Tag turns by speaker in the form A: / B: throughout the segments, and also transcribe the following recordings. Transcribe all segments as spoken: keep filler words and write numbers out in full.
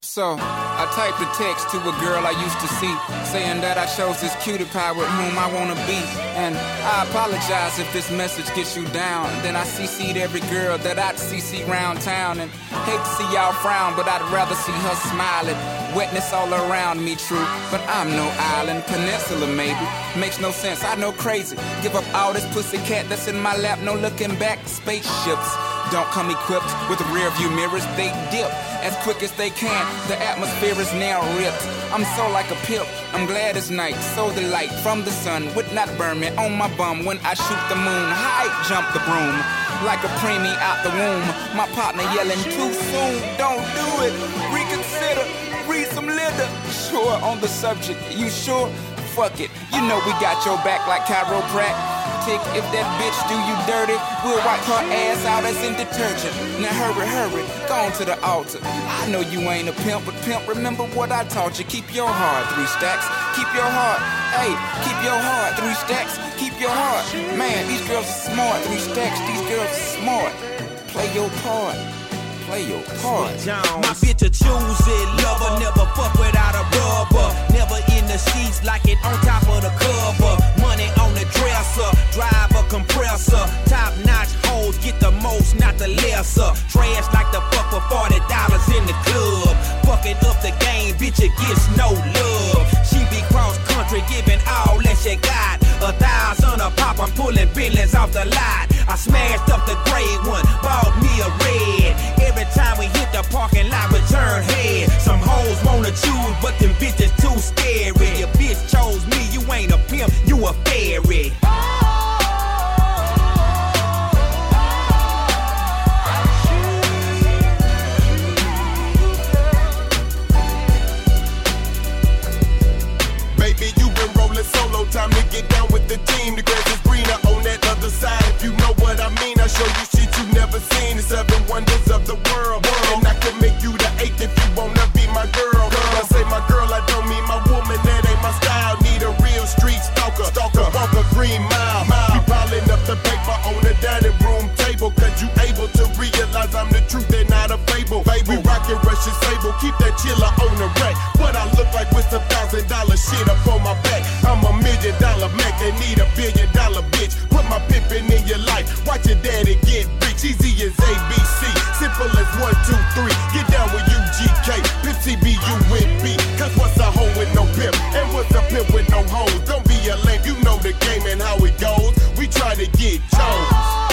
A: So, I typed a text to a girl I used to see, saying that I chose this cutie pie with whom I wanna be. And I apologize if this message gets you down. Then I C C'd every girl that I'd C C round town. And hate to see y'all frown, but I'd rather see her smiling. Wetness all around me, true, but I'm no island, peninsula maybe. Makes no sense, I know crazy. Give up all this pussy cat that's in my lap, no looking back. Spaceships don't come equipped with rear view mirrors, they dip as quick as they can. The atmosphere is now ripped. I'm so like a pimp, I'm glad it's night. So the light from the sun would not burn me on my bum when I shoot the moon. High jump the broom like a preemie out the womb. My partner yelling too soon, don't do it. Reconsider, read some litter. Sure on the subject, you sure? Fuck it, you know we got your back like chiropractic. If that bitch do you dirty, we'll wipe her ass out as in detergent. Now hurry, hurry, go on to the altar. I know you ain't a pimp, but pimp, remember what I taught you. Keep your heart, three stacks. Keep your heart, hey, keep your heart, three stacks. Keep your heart, man, these girls are smart. Three stacks, these girls are smart. Play your part, play your part.
B: My bitch a choose it, lover, never fuck without a rubber. Never in the sheets like it on top of the cover. Money on the dresser, drive a compressor. Top notch hoes get the most, not the lesser. Trash like the fuck for forty dollars in the club. Fucking up the game, bitch, it gets no love. She be cross country, giving all that she got. A thousand a pop, I'm pulling billions off the lot. I smashed up the gray one, bought me a red. Every time we hit the parking lot, we turn head. Some hoes wanna choose, but them bitches too scary. Your bitch chose me, you ain't a pimp, you a fairy.
C: Baby, you been rolling solo, time to get down with the team. The grass is greener on that other side. If you know what I mean, I show you shit you never seen. The seven wonders of the world, and I can make you the eighth if you wanna be my girl. When I say my girl, I don't mean my woman. That ain't my style. Need a real street stalker, stalker, walk a green mile. We piling up the paper on the dining room table, cause you able to realize I'm the truth and not a fable. Baby, rockin' Russian sable, keep that chiller on the rack. What I look like with some thousand dollar shit up on my back. I'm a million dollar Mac, they need a billion dollar bitch. Put my pimpin' in your life, watch your daddy get rich. Easy as A B C, simple as one, two, three. Get down with U G K, Pimp C B U with B. Cause what's a hoe with no pimp, and what's a pimp with no hoes? Don't be a lame, you know the game and how it goes. We try to get chose.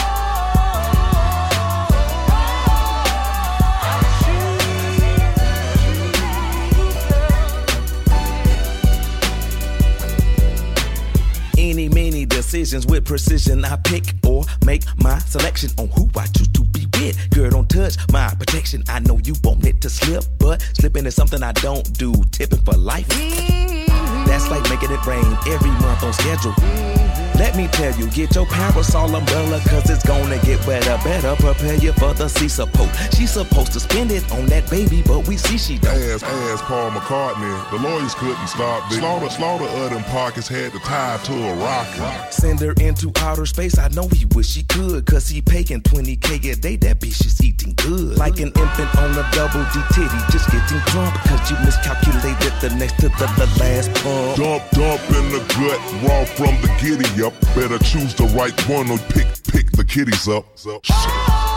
B: Any, many decisions with precision. I pick or make my selection on who I choose to be with. Girl, don't touch my protection. I know you want it to slip, but slipping is something I don't do. Tipping for life. That's like making it rain every month on schedule. Let me tell you, get your parasol umbrella, cause it's gonna get wetter. Better prepare you for the sea support. She's supposed to spend it on that baby, but we see she don't.
D: Ask, ask Paul McCartney, the lawyers couldn't stop this. Slaughter, slaughter of them pockets had to tie to a rocket.
B: Send her into outer space, I know he wish he could, cause he paying twenty K a day, that bitch is eating good. Like an infant on a double D titty, just getting drunk, cause you miscalculated the next to the, the last pump.
D: Dump, dump in the gut, raw from the giddy up. Better choose the right one or pick, pick the kitties up. Shit.